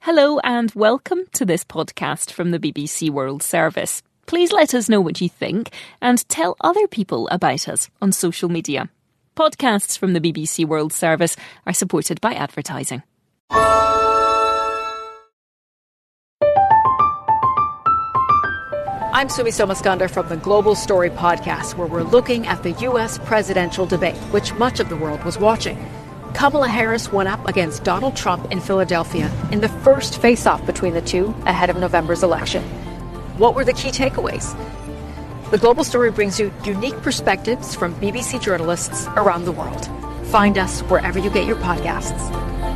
Hello and welcome to this podcast from the BBC World Service. Please let us know what you think and tell other people about us on social media. Podcasts from the BBC World Service are supported by advertising. I'm Sumi Somaskandar from the Global Story podcast, where we're looking at the US presidential debate, which much of the world was watching. Kamala Harris went up against Donald Trump in Philadelphia in the first face-off between the two ahead of November's election. What were the key takeaways? The Global Story brings you unique perspectives from BBC journalists around the world. Find us wherever you get your podcasts.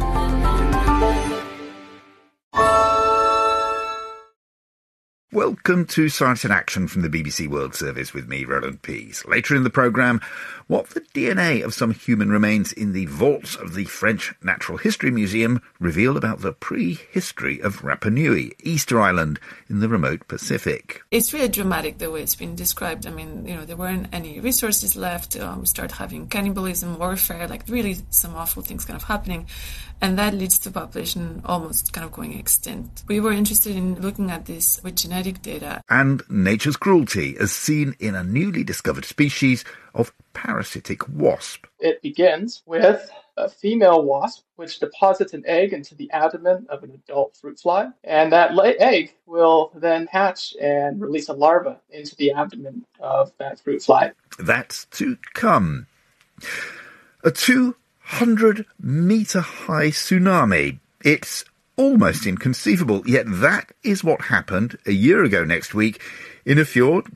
Welcome to Science in Action from the BBC World Service with me, Roland Pease. Later in the programme, what the DNA of some human remains in the vaults of the French Natural History Museum reveal about the prehistory of Rapa Nui, Easter Island in the remote Pacific. It's really dramatic the way it's been described. I mean, there weren't any resources left. We start having cannibalism, warfare, really some awful things kind of happening. And that leads to population almost kind of going extinct. We were interested in looking at this with genetic data. And nature's cruelty as seen in a newly discovered species of parasitic wasp. It begins with a female wasp which deposits an egg into the abdomen of an adult fruit fly. And that egg will then hatch and release a larva into the abdomen of that fruit fly. That's to come. A 200-metre-high tsunami. It's almost inconceivable, yet that is what happened a year ago next week in a fjord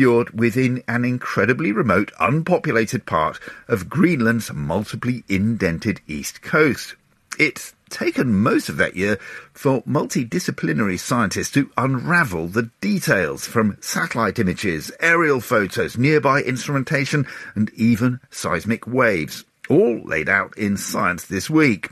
within an incredibly remote, unpopulated part of Greenland's multiply indented east coast. It's taken most of that year for multidisciplinary scientists to unravel the details from satellite images, aerial photos, nearby instrumentation, and even seismic waves, all laid out in Science this week.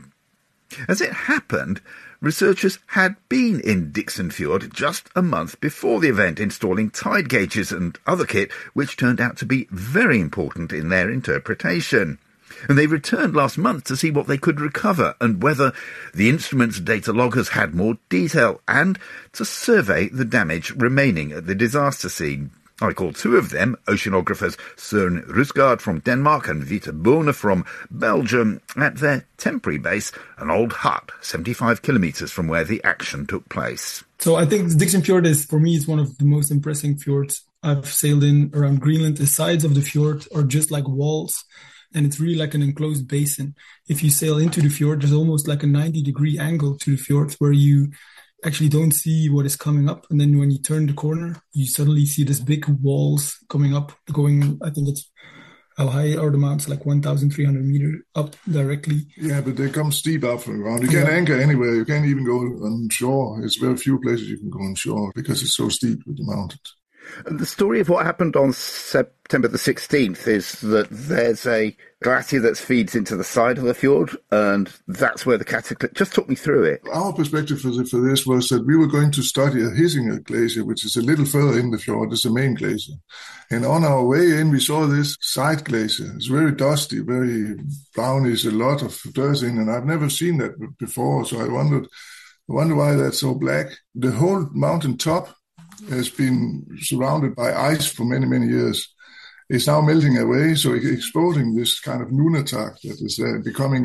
As it happened, researchers had been in Dixon Fjord just a month before the event, installing tide gauges and other kit, which turned out to be very important in their interpretation. And they returned last month to see what they could recover and whether the instrument's data loggers had more detail, and to survey the damage remaining at the disaster scene. I called two of them, oceanographers Søren Rusgaard from Denmark and Vita Bohne from Belgium, at their temporary base, an old hut 75 kilometres from where the action took place. So I think Dixon Fjord is one of the most impressive fjords I've sailed in around Greenland. The sides of the fjord are just like walls, and it's really like an enclosed basin. If you sail into the fjord, there's almost like a 90-degree angle to the fjord where you actually don't see what is coming up. And then when you turn the corner, you suddenly see this big walls coming up, I think it's, how high are the mountains? Like 1,300 meters up directly. Yeah, but they come steep up from the ground. You can't anchor anywhere. You can't even go on shore. It's very few places you can go on shore because it's so steep with the mountains. The story of what happened on September the 16th is that there's a glacier that feeds into the side of the fjord, and that's where the cataclysm... Just talk me through it. Our perspective for this was that we were going to study a Hisinger glacier, which is a little further in the fjord. It's the main glacier. And on our way in, we saw this side glacier. It's very dusty, very brownish, a lot of dirt in, and I've never seen that before, so I wonder why that's so black. The whole mountain top has been surrounded by ice for many, many years. It's now melting away, so exposing this kind of nunatak that is becoming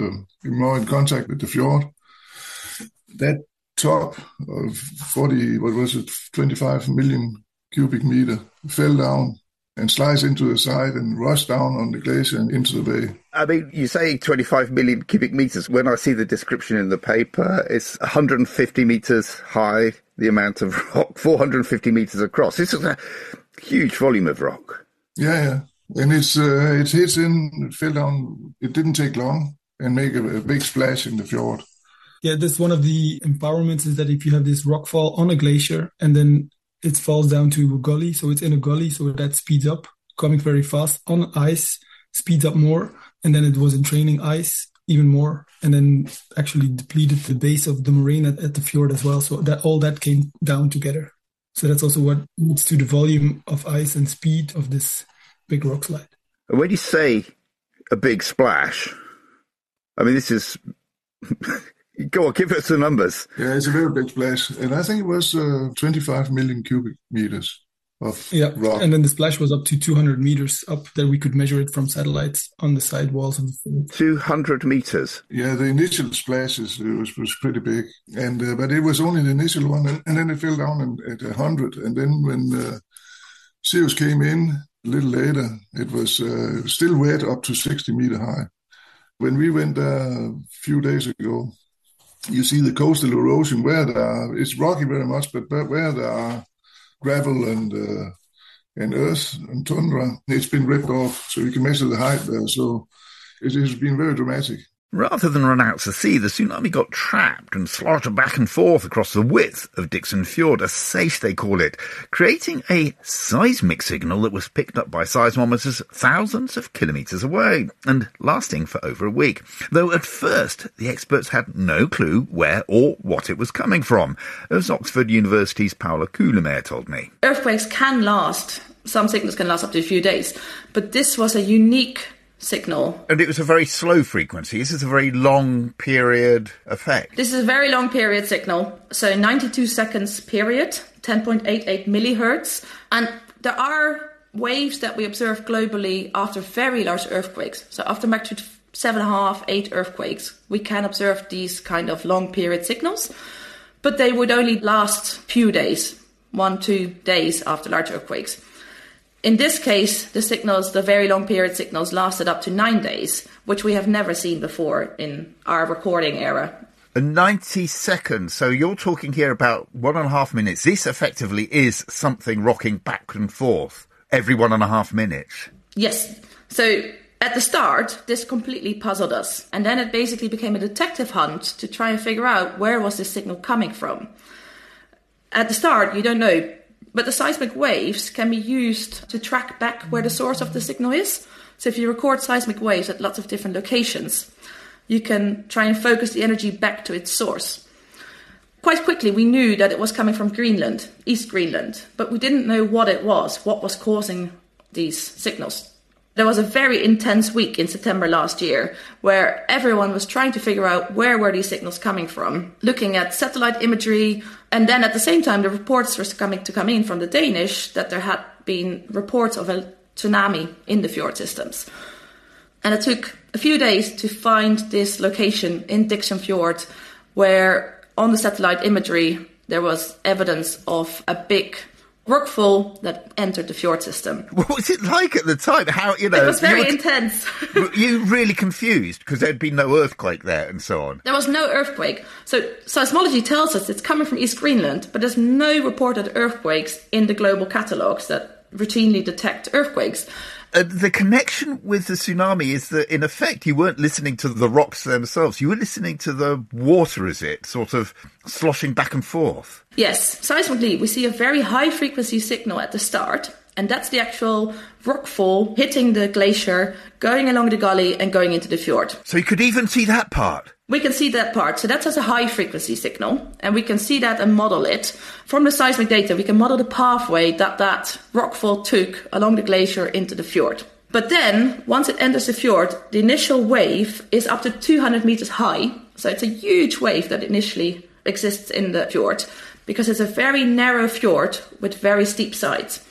more in contact with the fjord. That top of 25 million cubic meter fell down and sliced into the side and rushed down on the glacier and into the bay. I mean, you say 25 million cubic meters. When I see the description in the paper, it's 150 meters high, the amount of rock, 450 meters across. This is a huge volume of rock. Yeah. And it hits in, it fell down. It didn't take long and make a big splash in the fjord. Yeah, that's one of the empowerments, is that if you have this rockfall on a glacier and then it falls down to a gully, so it's in a gully, so that speeds up, coming very fast on ice, speeds up more, and then it was in training ice even more, and then actually depleted the base of the moraine at the fjord as well. So that all that came down together. So that's also what leads to the volume of ice and speed of this big rock slide. And when you say a big splash, I mean, this is Go on, give us the numbers. Yeah, it's a very big splash. And I think it was 25 million cubic meters of rock. And then the splash was up to 200 meters up that we could measure it from satellites on the side walls of the field. 200 meters? Yeah, the initial splashes was pretty big. And but it was only the initial one. And then it fell down at 100. And then when Sirius came in a little later, it was still wet up to 60 meter high. When we went a few days ago, you see the coastal erosion where it's rocky very much, but where there are gravel and earth and tundra, it's been ripped off, so you can measure the height there. So it has been very dramatic. Rather than run out to sea, the tsunami got trapped and sloshed back and forth across the width of Dixon Fjord, a SACE they call it, creating a seismic signal that was picked up by seismometers thousands of kilometres away and lasting for over a week. Though at first, the experts had no clue where or what it was coming from, as Oxford University's Paula Coulimer told me. Earthquakes can last, some signals can last up to a few days, but this was a unique signal. And it was a very slow frequency. This is a very long period effect. This is a very long period signal. So 92 seconds period, 10.88 millihertz. And there are waves that we observe globally after very large earthquakes. So after magnitude 7.5, 8 earthquakes, we can observe these kind of long period signals. But they would only last few days, 1-2 days after large earthquakes. In this case, the very long period signals lasted up to 9 days, which we have never seen before in our recording era. 90 seconds. So you're talking here about 1.5 minutes. This effectively is something rocking back and forth every 1.5 minutes. Yes. So at the start, this completely puzzled us. And then it basically became a detective hunt to try and figure out where was this signal coming from. At the start, you don't know. But the seismic waves can be used to track back where the source of the signal is. So if you record seismic waves at lots of different locations, you can try and focus the energy back to its source. Quite quickly, we knew that it was coming from Greenland, East Greenland, but we didn't know what was causing these signals. There was a very intense week in September last year where everyone was trying to figure out where were these signals coming from, looking at satellite imagery. And then at the same time, the reports were come in from the Danish that there had been reports of a tsunami in the fjord systems. And it took a few days to find this location in Dixon Fjord where on the satellite imagery there was evidence of a big rockfall that entered the fjord system. What was it like at the time? It was very intense. You really confused because there'd been no earthquake there and so on. There was no earthquake. So seismology tells us it's coming from East Greenland, but there's no reported earthquakes in the global catalogues that routinely detect earthquakes. The connection with the tsunami is that, in effect, you weren't listening to the rocks themselves. You were listening to the water, is it? Sort of sloshing back and forth. Yes. Seismically, we see a very high-frequency signal at the start, and that's the actual rockfall hitting the glacier, going along the gully and going into the fjord. So you could even see that part? We can see that part. So that's as a high-frequency signal, and we can see that and model it. From the seismic data, we can model the pathway that rockfall took along the glacier into the fjord. But then, once it enters the fjord, the initial wave is up to 200 meters high. So it's a huge wave that initially exists in the fjord, because it's a very narrow fjord with very steep sides.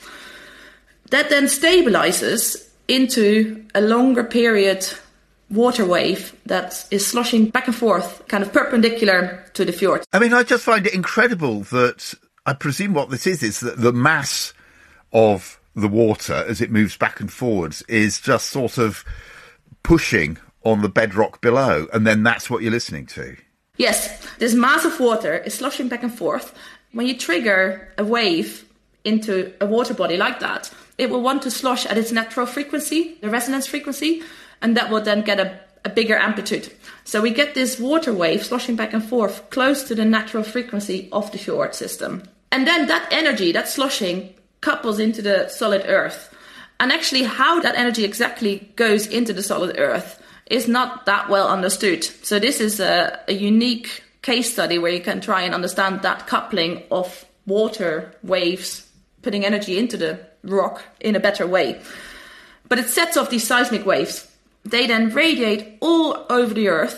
That then stabilizes into a longer period water wave that is sloshing back and forth, kind of perpendicular to the fjord. I mean, I just find it incredible that, I presume what this is that the mass of the water as it moves back and forwards is just sort of pushing on the bedrock below, and then that's what you're listening to. Yes, this mass of water is sloshing back and forth. When you trigger a wave into a water body like that, it will want to slosh at its natural frequency, the resonance frequency, and that will then get a bigger amplitude. So we get this water wave sloshing back and forth close to the natural frequency of the fjord system. And then that energy, that sloshing, couples into the solid earth. And actually how that energy exactly goes into the solid earth is not that well understood. So this is a unique case study where you can try and understand that coupling of water waves putting energy into the rock in a better way. But it sets off these seismic waves. They then radiate all over the earth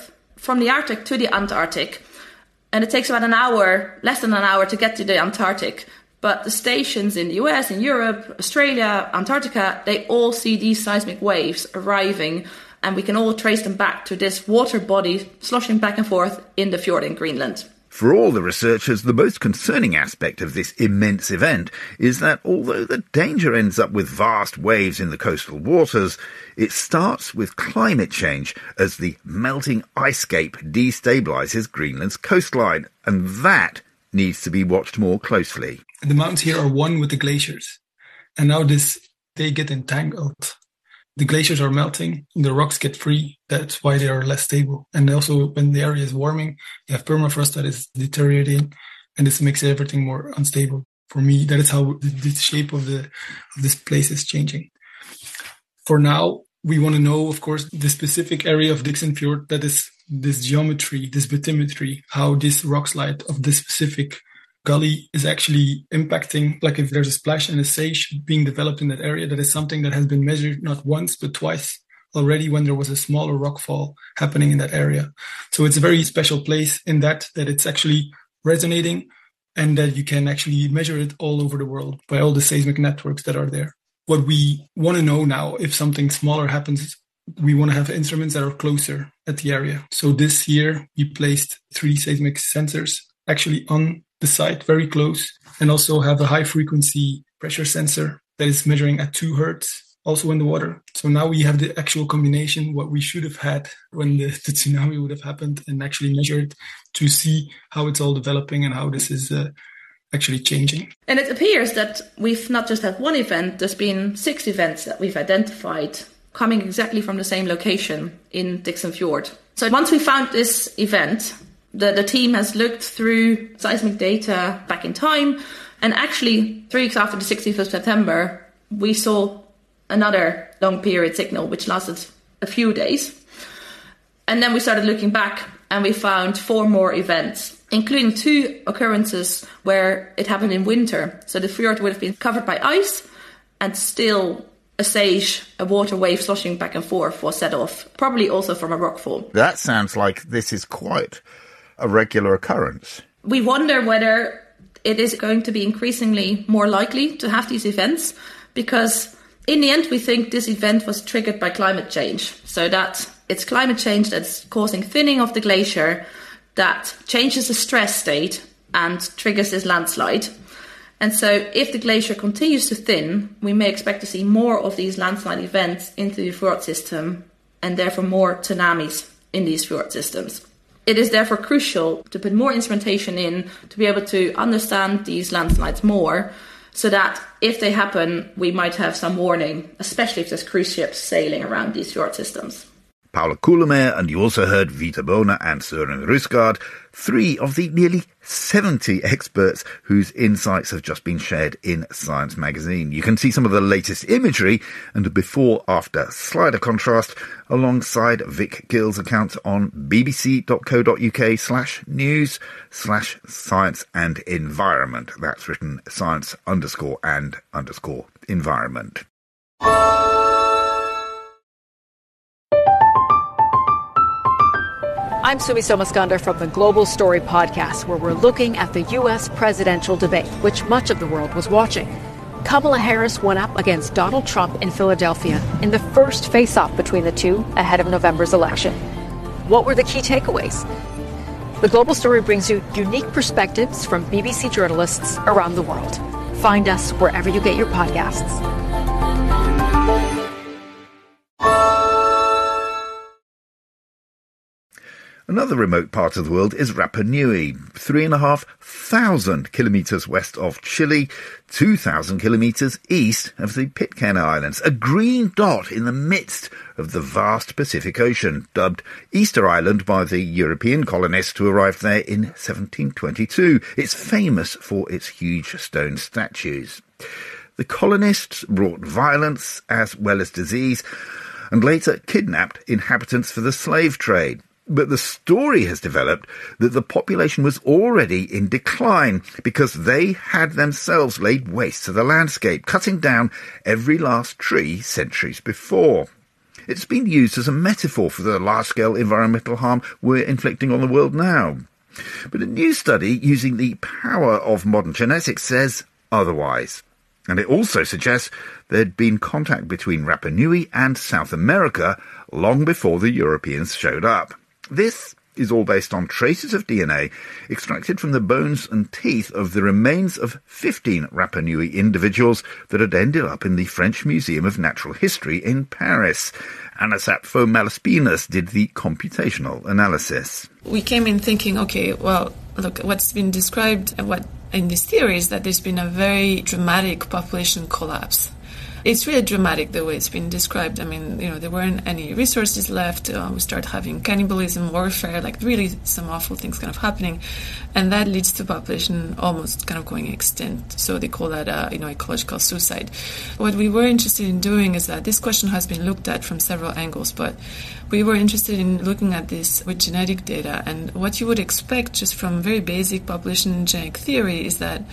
from the Arctic to the Antarctic. And it takes about an hour, less than an hour, to get to the Antarctic. But the stations in the US, in Europe, Australia, Antarctica, they all see these seismic waves arriving, and we can all trace them back to this water body sloshing back and forth in the fjord in Greenland. For all the researchers, the most concerning aspect of this immense event is that although the danger ends up with vast waves in the coastal waters, it starts with climate change as the melting ice cape destabilises Greenland's coastline, and that needs to be watched more closely. The mountains here are one with the glaciers, and now they get entangled. The glaciers are melting, the rocks get free, that's why they are less stable. And also when the area is warming, you have permafrost that is deteriorating, and this makes everything more unstable. For me, that is how the shape of this place is changing. For now, we want to know, of course, the specific area of Dixon Fjord, that is this geometry, this bathymetry, how this rock slide of this specific gully is actually impacting, like if there's a splash and a sage being developed in that area, that is something that has been measured not once but twice already when there was a smaller rockfall happening in that area. So it's a very special place in that it's actually resonating and that you can actually measure it all over the world by all the seismic networks that are there. What we want to know now, if something smaller happens, we want to have instruments that are closer at the area. So this year we placed 3 seismic sensors actually on the site, very close, and also have a high frequency pressure sensor that is measuring at 2 hertz, also in the water. So now we have the actual combination, what we should have had when the tsunami would have happened, and actually measured to see how it's all developing and how this is actually changing. And it appears that we've not just had one event, there's been 6 events that we've identified coming exactly from the same location in Dixon Fjord. So once we found this event, the team has looked through seismic data back in time, and actually 3 weeks after the 16th of September, we saw another long period signal, which lasted a few days. And then we started looking back, and we found 4 more events, including 2 occurrences where it happened in winter. So the fjord would have been covered by ice, and still a sage, a water wave sloshing back and forth, was set off, probably also from a rockfall. That sounds like this is quite a regular occurrence. We wonder whether it is going to be increasingly more likely to have these events, because in the end we think this event was triggered by climate change. So that it's climate change that's causing thinning of the glacier that changes the stress state and triggers this landslide. And so if the glacier continues to thin, we may expect to see more of these landslide events into the fjord system, and therefore more tsunamis in these fjord systems. It is therefore crucial to put more instrumentation in to be able to understand these landslides more, so that if they happen, we might have some warning, especially if there's cruise ships sailing around these fjord systems. Paula Kuhlemeyer, and you also heard Vita Bohner and Søren Rysgaard, 3 of the nearly 70 experts whose insights have just been shared in Science magazine. You can see some of the latest imagery and a before-after slider contrast alongside Vic Gill's account on bbc.co.uk/news/science and environment. That's written science_and_environment. I'm Sumi Somaskandar from the Global Story podcast, where we're looking at the U.S. presidential debate, which much of the world was watching. Kamala Harris went up against Donald Trump in Philadelphia in the first face-off between the two ahead of November's election. What were the key takeaways? The Global Story brings you unique perspectives from BBC journalists around the world. Find us wherever you get your podcasts. Another remote part of the world is Rapa Nui, 3,500 kilometres west of Chile, 2,000 kilometres east of the Pitcairn Islands, a green dot in the midst of the vast Pacific Ocean, dubbed Easter Island by the European colonists who arrived there in 1722. It's famous for its huge stone statues. The colonists wrought violence as well as disease, and later kidnapped inhabitants for the slave trade. But the story has developed that the population was already in decline because they had themselves laid waste to the landscape, cutting down every last tree centuries before. It's been used as a metaphor for the large-scale environmental harm we're inflicting on the world now. But a new study using the power of modern genetics says otherwise. And it also suggests there'd been contact between Rapa Nui and South America long before the Europeans showed up. This is all based on traces of DNA extracted from the bones and teeth of the remains of 15 Rapa Nui individuals that had ended up in the French Museum of Natural History in Paris. Anna Sapfo-Malaspinas did the computational analysis. We came in thinking, okay, well, look, what's been described in this theory is that there's been a very dramatic population collapse. It's really dramatic the way it's been described. I mean, there weren't any resources left. We start having cannibalism, warfare, like really some awful things kind of happening. And that leads to population almost kind of going extinct. So they call that, ecological suicide. What we were interested in doing is that this question has been looked at from several angles, but we were interested in looking at this with genetic data. And what you would expect just from very basic population genetic theory is that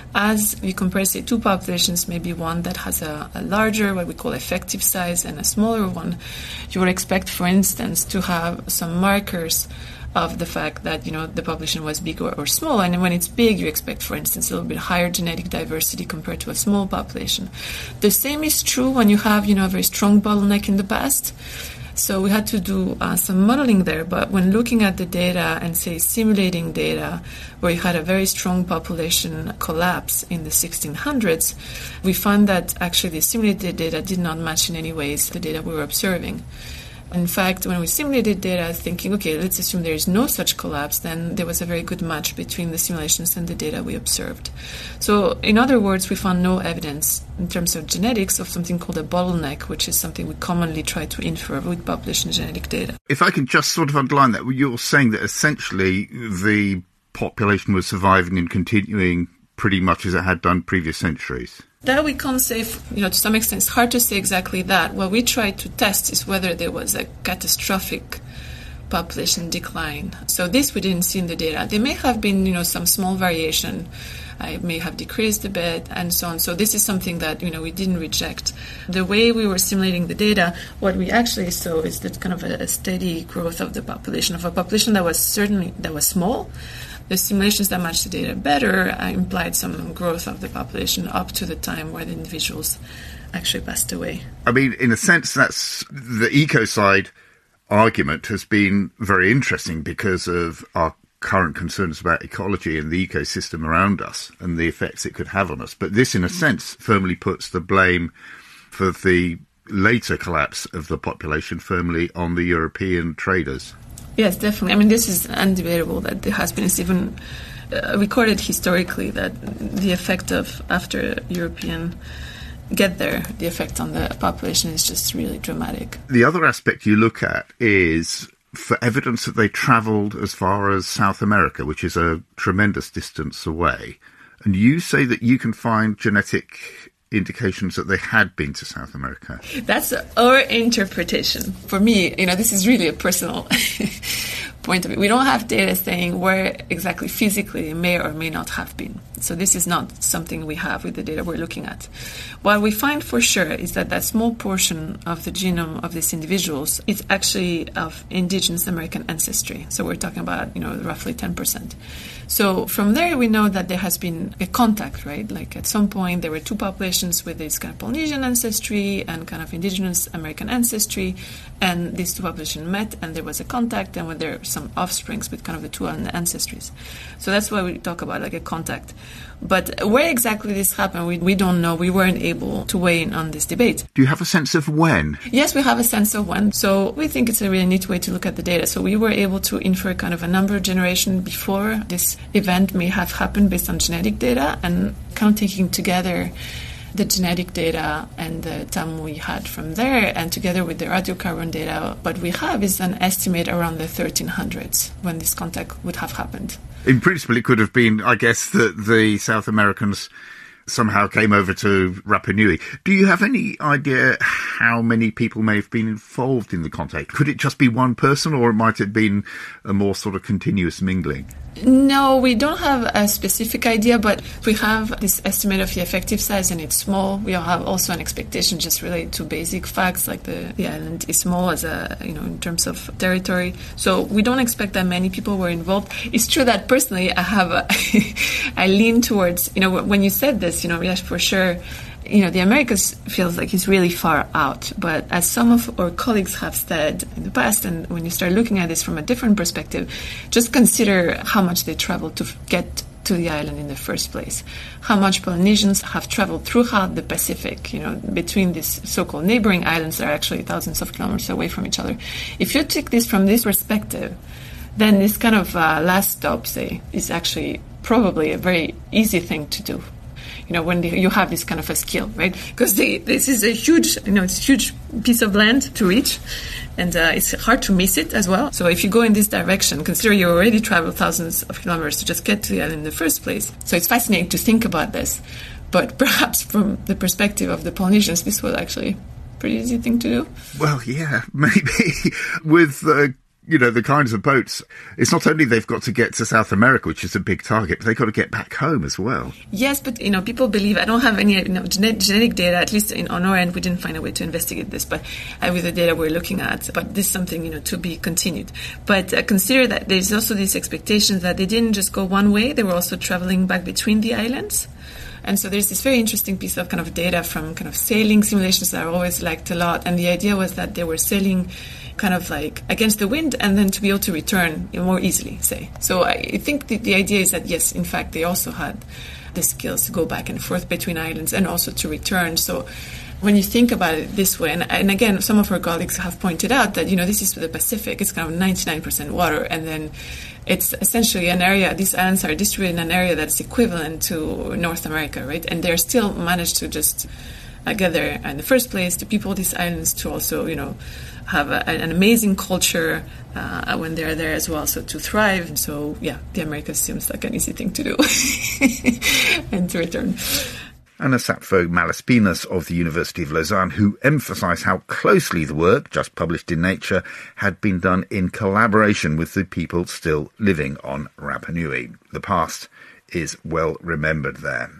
as we compare, say, two populations, maybe one that has a larger, what we call effective size, and a smaller one, you would expect, for instance, to have some markers of the fact that, the population was big or small. And when it's big, you expect, for instance, a little bit higher genetic diversity compared to a small population. The same is true when you have, a very strong bottleneck in the past. So we had to do some modeling there, but when looking at the data and, say, simulating data where you had a very strong population collapse in the 1600s, we found that actually the simulated data did not match in any ways the data we were observing. In fact, when we simulated data thinking, okay, let's assume there is no such collapse, then there was a very good match between the simulations and the data we observed. So, in other words, we found no evidence in terms of genetics of something called a bottleneck, which is something we commonly try to infer with population genetic data. If I can just sort of underline that, you're saying that essentially the population was surviving and continuing pretty much as it had done previous centuries. That we can't say, to some extent. It's hard to say exactly that. What we tried to test is whether there was a catastrophic population decline. So this we didn't see in the data. There may have been, some small variation. It may have decreased a bit and so on. So this is something that, we didn't reject. The way we were simulating the data, what we actually saw is that kind of a steady growth of the population, of a population that was small. The simulations that matched the data better implied some growth of the population up to the time where the individuals actually passed away. I mean, in a sense, that's the ecocide argument has been very interesting because of our current concerns about ecology and the ecosystem around us and the effects it could have on us. But this, in a sense, firmly puts the blame for the later collapse of the population firmly on the European traders. Yes, definitely. I mean, this is undebatable that there has been, it's even recorded historically that the effect of, after European get there, the effect on the population is just really dramatic. The other aspect you look at is for evidence that they travelled as far as South America, which is a tremendous distance away. And you say that you can find genetic indications that they had been to South America. That's our interpretation. For me, this is really a personal point of view. We don't have data saying where exactly physically they may or may not have been. So this is not something we have with the data we're looking at. What we find for sure is that small portion of the genome of these individuals is actually of indigenous American ancestry. So we're talking about, roughly 10%. So from there, we know that there has been a contact, right? Like at some point, there were two populations with this kind of Polynesian ancestry and kind of indigenous American ancestry. And these two populations met and there was a contact and when there were some offsprings with kind of the two ancestries. So that's why we talk about like a contact. But where exactly this happened, we don't know. We weren't able to weigh in on this debate. Do you have a sense of when? Yes, we have a sense of when. So we think it's a really neat way to look at the data. So we were able to infer kind of a number of generations before this event may have happened based on genetic data and kind of taking together the genetic data and the time we had from there, and together with the radiocarbon data, what we have is an estimate around the 1300s when this contact would have happened. In principle, it could have been, I guess, that the South Americans somehow came over to Rapa Nui. Do you have any idea how many people may have been involved in the contact? Could it just be one person, or it might have been a more sort of continuous mingling? No, we don't have a specific idea, but we have this estimate of the effective size, and it's small. We have also an expectation just related to basic facts, like the island is small as in terms of territory. So we don't expect that many people were involved. It's true that personally, I lean towards, when you said this, yes, for sure. The Americas feels like it's really far out, but as some of our colleagues have said in the past, and when you start looking at this from a different perspective, just consider how much they traveled to get to the island in the first place, how much Polynesians have traveled throughout the Pacific, between these so-called neighboring islands that are actually thousands of kilometers away from each other. If you take this from this perspective, then this kind of last stop, say, is actually probably a very easy thing to do. When you have this kind of a skill, right? Because this is a huge, it's a huge piece of land to reach, and it's hard to miss it as well. So if you go in this direction, consider you already traveled thousands of kilometers to just get to the island in the first place. So it's fascinating to think about this. But perhaps from the perspective of the Polynesians, this was actually a pretty easy thing to do. Well, yeah, maybe. With the kinds of boats, it's not only they've got to get to South America, which is a big target, but they've got to get back home as well. Yes, but, people believe, I don't have any genetic data, at least on our end, we didn't find a way to investigate this, but with the data we're looking at, but this is something, to be continued. But consider that there's also this expectation that they didn't just go one way, they were also traveling back between the islands. And so there's this very interesting piece of kind of data from kind of sailing simulations that I always liked a lot. And the idea was that they were sailing kind of like against the wind and then to be able to return more easily, say. So I think the idea is that, yes, in fact, they also had the skills to go back and forth between islands and also to return. So when you think about it this way, and again, some of our colleagues have pointed out that, this is the Pacific, it's kind of 99% water, and then it's essentially an area, these islands are distributed in an area that's equivalent to North America, right? And they're still managed to just get there in the first place, to people these islands, to also, have an amazing culture when they're there as well, so to thrive. So, yeah, the Americas seems like an easy thing to do and to return. Anna Sappho-Malaspinas of the University of Lausanne, who emphasised how closely the work, just published in Nature, had been done in collaboration with the people still living on Rapa Nui. The past is well remembered there.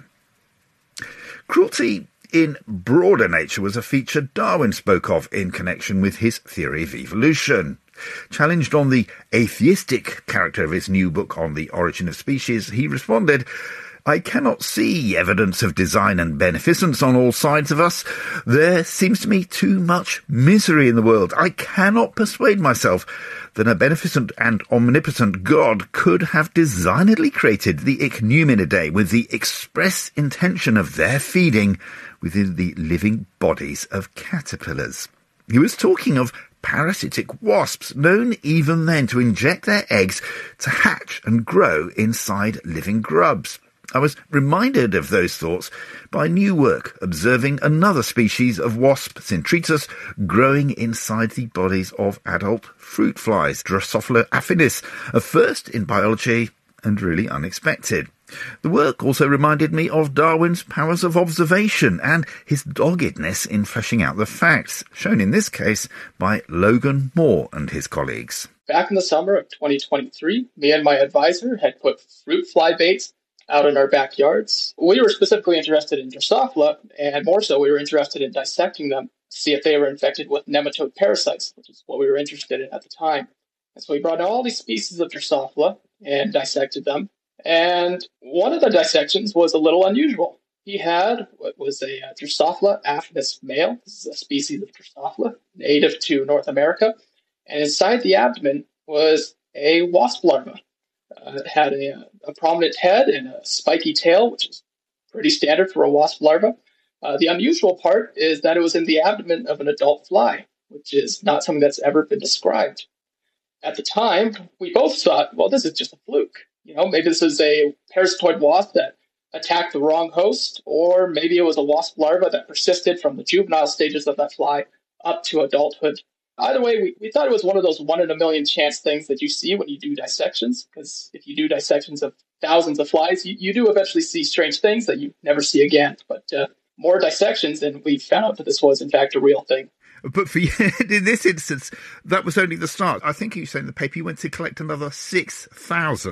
Cruelty in broader nature was a feature Darwin spoke of in connection with his theory of evolution. Challenged on the atheistic character of his new book on the origin of species, he responded, "I cannot see evidence of design and beneficence on all sides of us. There seems to me too much misery in the world. I cannot persuade myself that a beneficent and omnipotent God could have designedly created the Ichneumonidae with the express intention of their feeding within the living bodies of caterpillars." He was talking of parasitic wasps, known even then to inject their eggs to hatch and grow inside living grubs. I was reminded of those thoughts by new work observing another species of wasp, Centritus, growing inside the bodies of adult fruit flies, Drosophila affinis, a first in biology and really unexpected. The work also reminded me of Darwin's powers of observation and his doggedness in fleshing out the facts, shown in this case by Logan Moore and his colleagues. Back in the summer of 2023, me and my advisor had put fruit fly baits out in our backyards. We were specifically interested in Drosophila, and more so we were interested in dissecting them to see if they were infected with nematode parasites, which is what we were interested in at the time. And so we brought in all these species of Drosophila and dissected them. And one of the dissections was a little unusual. He had what was a Drosophila affinis male. This is a species of Drosophila native to North America. And inside the abdomen was a wasp larva. It had a prominent head and a spiky tail, which is pretty standard for a wasp larva. The unusual part is that it was in the abdomen of an adult fly, which is not something that's ever been described. At the time, we both thought, well, this is just a fluke. Maybe this is a parasitoid wasp that attacked the wrong host, or maybe it was a wasp larva that persisted from the juvenile stages of that fly up to adulthood. Either way, we thought it was one of those 1 in a million chance things that you see when you do dissections, because if you do dissections of thousands of flies, you do eventually see strange things that you never see again. But more dissections, and we found out that this was, in fact, a real thing. But for you, in this instance, that was only the start. I think you said in the paper you went to collect another 6,000.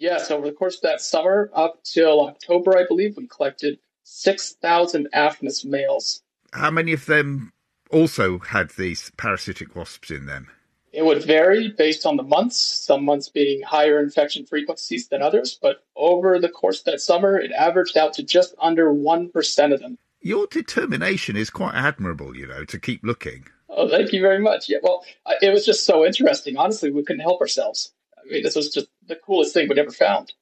Yes, over the course of that summer, up till October, I believe, we collected 6,000 Aphanus males. How many of them also had these parasitic wasps in them? It would vary based on the months, some months being higher infection frequencies than others, but over the course of that summer, it averaged out to just under 1% of them. Your determination is quite admirable, to keep looking. Oh, thank you very much. Yeah, well, it was just so interesting. Honestly, we couldn't help ourselves. I mean, this was just the coolest thing we'd ever found.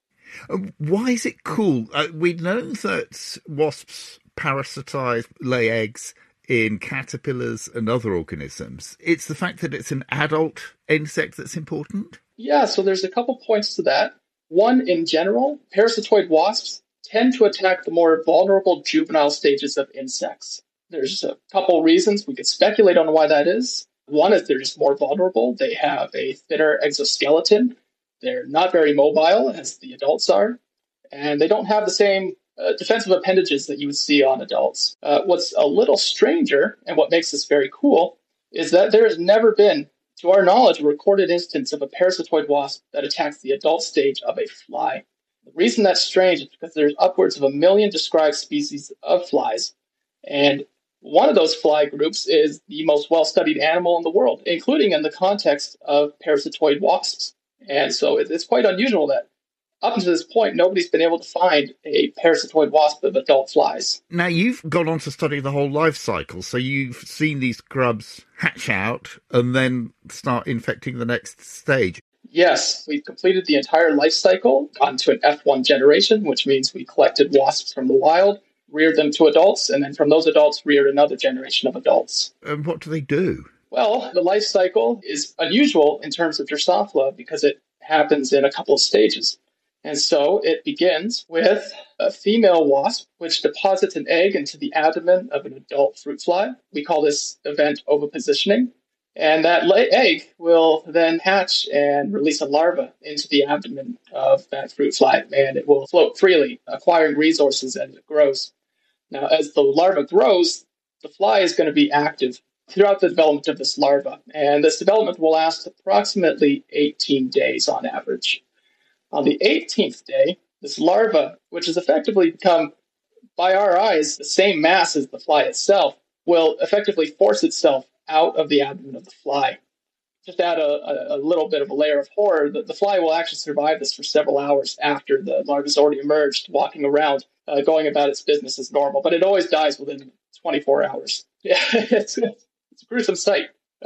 Why is it cool? We know that wasps parasitize, lay eggs in caterpillars and other organisms. It's the fact that it's an adult insect that's important? Yeah, so there's a couple points to that. One, in general, parasitoid wasps tend to attack the more vulnerable juvenile stages of insects. There's a couple reasons. We could speculate on why that is. One is they're just more vulnerable. They have a thinner exoskeleton. They're not very mobile, as the adults are. And they don't have the same defensive appendages that you would see on adults. What's a little stranger, and what makes this very cool, is that there has never been, to our knowledge, a recorded instance of a parasitoid wasp that attacks the adult stage of a fly. The reason that's strange is because there's upwards of 1 million described species of flies. And one of those fly groups is the most well-studied animal in the world, including in the context of parasitoid wasps. And so it's quite unusual that up until this point, nobody's been able to find a parasitoid wasp of adult flies. Now, you've gone on to study the whole life cycle, so you've seen these grubs hatch out and then start infecting the next stage. Yes, we've completed the entire life cycle, gotten to an F1 generation, which means we collected wasps from the wild, reared them to adults, and then from those adults reared another generation of adults. And what do they do? Well, the life cycle is unusual in terms of Drosophila because it happens in a couple of stages. And so it begins with a female wasp, which deposits an egg into the abdomen of an adult fruit fly. We call this event ovipositioning. And that egg will then hatch and release a larva into the abdomen of that fruit fly, and it will float freely, acquiring resources as it grows. Now, as the larva grows, the fly is going to be active throughout the development of this larva, and this development will last approximately 18 days on average. On the 18th day, this larva, which has effectively become, by our eyes, the same mass as the fly itself, will effectively force itself out of the abdomen of the fly. Just add a little bit of a layer of horror, the fly will actually survive this for several hours after the larva's already emerged, walking around, going about its business as normal. But it always dies within 24 hours. Yeah, it's a gruesome sight.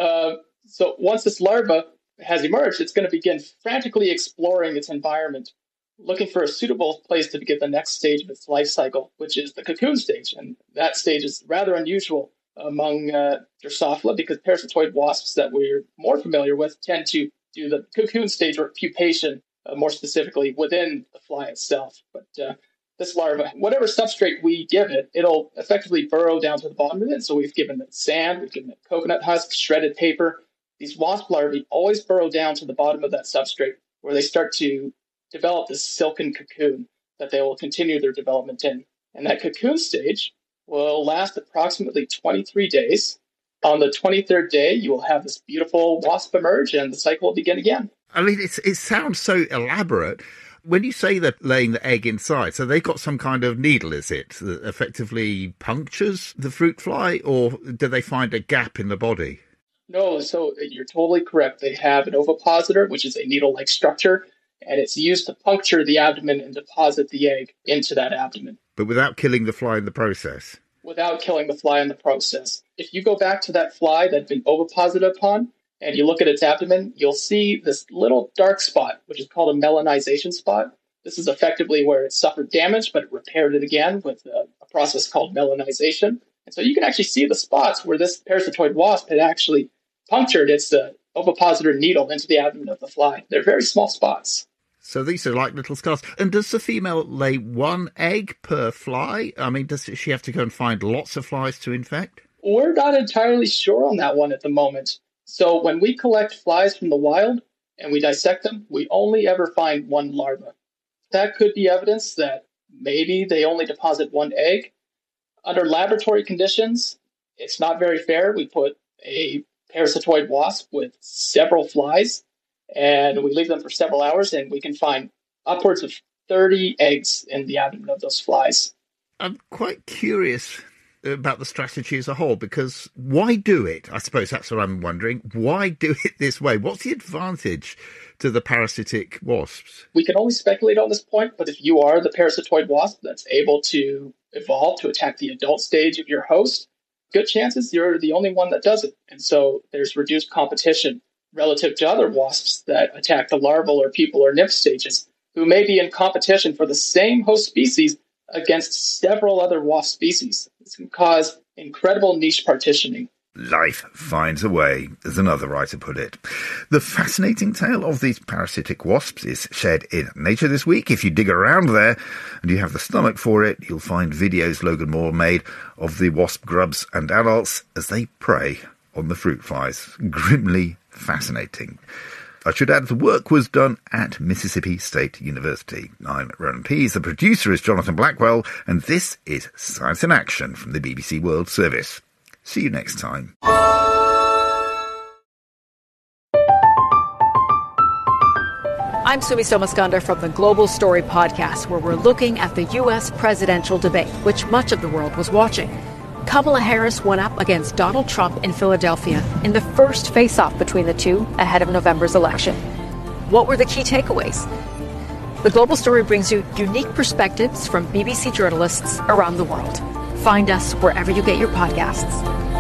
So once this larva has emerged, it's going to begin frantically exploring its environment, looking for a suitable place to begin the next stage of its life cycle, which is the cocoon stage. And that stage is rather unusual among Drosophila because parasitoid wasps that we're more familiar with tend to do the cocoon stage or pupation, more specifically within the fly itself. But this larva, whatever substrate we give it, it'll effectively burrow down to the bottom of it. So we've given it sand, we've given it coconut husk, shredded paper. These wasp larvae always burrow down to the bottom of that substrate where they start to develop this silken cocoon that they will continue their development in. And that cocoon stage will last approximately 23 days. On the 23rd day, you will have this beautiful wasp emerge and the cycle will begin again. I mean, it sounds so elaborate. When you say they're laying the egg inside, so they've got some kind of needle, is it, that effectively punctures the fruit fly, or do they find a gap in the body? No, so you're totally correct. They have an ovipositor, which is a needle-like structure, and it's used to puncture the abdomen and deposit the egg into that abdomen. But without killing the fly in the process? Without killing the fly in the process. If you go back to that fly that's been oviposited upon, and you look at its abdomen, you'll see this little dark spot, which is called a melanization spot. This is effectively where it suffered damage, but it repaired it again with a process called melanization. And so you can actually see the spots where this parasitoid wasp had actually punctured its ovipositor needle into the abdomen of the fly. They're very small spots. So these are like little scars. And does the female lay one egg per fly? I mean, does she have to go and find lots of flies to infect? We're not entirely sure on that one at the moment. So when we collect flies from the wild and we dissect them, we only ever find one larva. That could be evidence that maybe they only deposit one egg. Under laboratory conditions, it's not very fair. We put a parasitoid wasp with several flies, and we leave them for several hours, and we can find upwards of 30 eggs in the abdomen of those flies. I'm quite curious about the strategy as a whole, because why do it? I suppose that's what I'm wondering. Why do it this way? What's the advantage to the parasitic wasps? We can only speculate on this point, but if you are the parasitoid wasp that's able to evolve to attack the adult stage of your host, good chances you're the only one that does it. And so there's reduced competition relative to other wasps that attack the larval or pupal or nymph stages, who may be in competition for the same host species against several other wasp species. This can cause incredible niche partitioning. Life finds a way, as another writer put it. The fascinating tale of these parasitic wasps is shared in Nature this week. If you dig around there and you have the stomach for it, you'll find videos Logan Moore made of the wasp grubs and adults as they prey on the fruit flies. Grimly fascinating. I should add the work was done at Mississippi State University. I'm Ronan Pease, the producer is Jonathan Blackwell, and this is Science in Action from the BBC World Service. See you next time. I'm Sumi Somaskandar from the Global Story podcast, where we're looking at the U.S. presidential debate, which much of the world was watching. Kamala Harris went up against Donald Trump in Philadelphia in the first face-off between the two ahead of November's election. What were the key takeaways? The Global Story brings you unique perspectives from BBC journalists around the world. Find us wherever you get your podcasts.